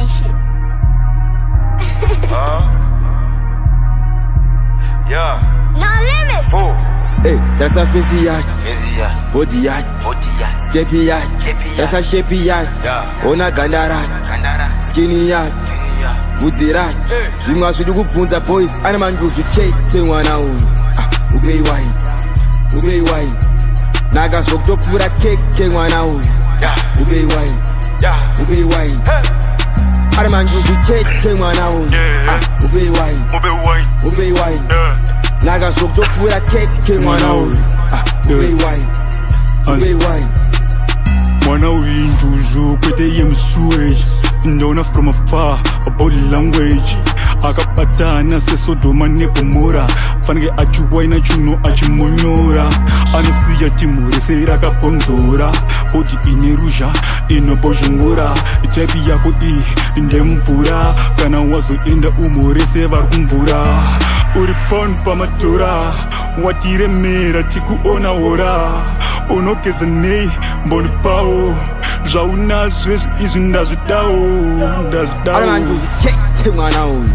shit. Yeah. No limit. Oh. Hey, that's a fizzy yacht, Busy yacht. body yacht, Body yacht. steppy yacht, Steppy that's a yacht. shapy yacht, Yeah. ona gandarat, Kandara. skinny yacht, Busy yacht. vudzirat, Hey. zvimwe kubvunza boys, ane manjuzu chete mwana uyu, ubei wine, nakazokutopfura keke mwana uyu, Yeah. ubei wine, Yeah. ubei wine, Hey. ane manjuzu chete mwana uyu, Yeah. ubei wine, Ube wine. ubei wine, Yeah. nakazokutopfura keke mwana uyu, ubei wine, ubei wine. Mwana uyinjuzu kwete yemswage ndona from afar a body language akapatana sesodoma nepomora fanike achiwaina chuno achimonyora anosiya timhuri rakabonzora bodi ine ruzha inobozhongora type yako iyi ndemvura kana wazoenda umhorese vari kumvura uri pon pamatora watiremera tikuona hora unogeza nei mboni pawo zvaunazvo izvi ndazvidawo ane manjuzu chete mwana uyu,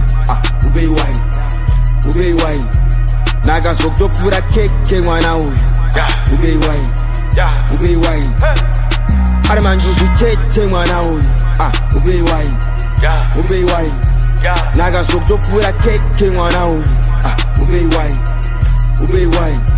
ubei wine, nakazokutopfura keke mwana uyu, Yeah. ubei wine, Yeah. ubei wine, Hey. ane manjuzu chete mwana uyu, ubei wine, Yeah. ubei wine, Yeah. nakazokutopfura keke mwana uyu, ubei wine, ubei wine.